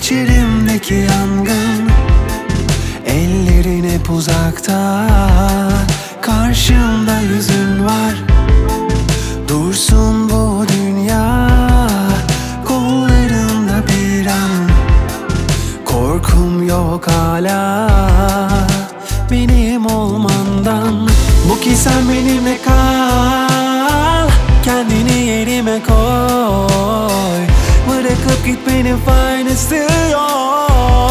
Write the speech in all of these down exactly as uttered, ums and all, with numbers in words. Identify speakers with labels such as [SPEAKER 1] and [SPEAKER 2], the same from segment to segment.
[SPEAKER 1] İçerimdeki yangın, ellerin hep uzakta, karşımda yüzün var. Dursun bu dünya kollarında bir an, korkum yok hala benim olmandan. Bu ki sen benimle kal, kendini yerime koy, bırakıp gitmenin faydası yok.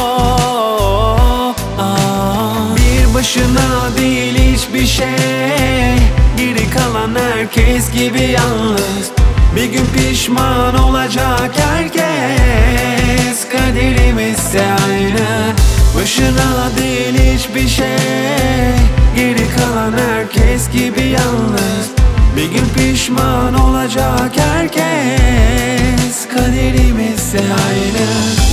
[SPEAKER 1] Aa, bir başına değil hiçbir şey, geri kalan herkes gibi yalnız. Bir gün pişman olacak herkes, kaderimizse aynı. Başına değil hiçbir şey, geri kalan herkes gibi yalnız. Bir gün pişman olacak herkes, kaderimizse aynı.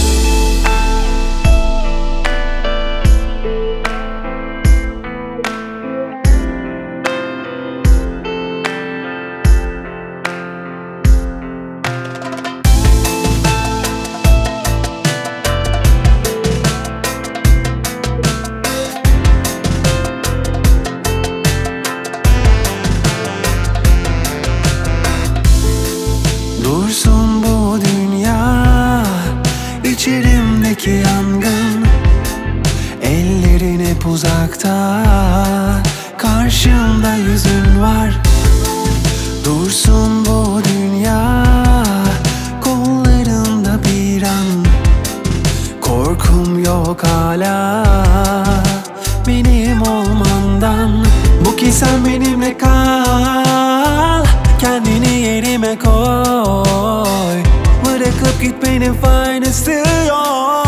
[SPEAKER 1] Dursun bu dünya, içerimdeki yangın, ellerin hep uzakta, karşımda yüzün var. Dursun bu dünya kollarında bir an, korkum yok hala benim olmandan. Bu ki sen benimle kal, kendini yerime koy, bırakıp gitmenin faydası yok.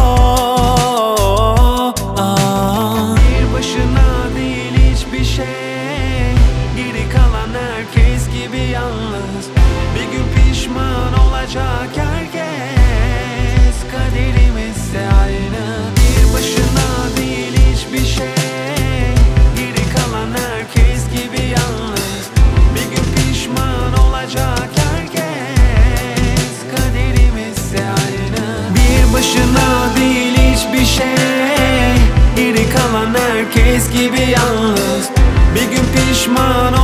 [SPEAKER 1] Aa, bir başına değil hiçbir şey, geri kalan herkes gibi yalnız. Bir gün pişman olacak herkes, kaderimizse aynı. Bir başına değil hiçbir şey, geri kalan herkes gibi yalnız. Bir gün pişman olacak herkes, kaderimizse aynı. Bir başına değil hiçbir şey, geri kalan herkes gibi yalnız. Bir gün pişman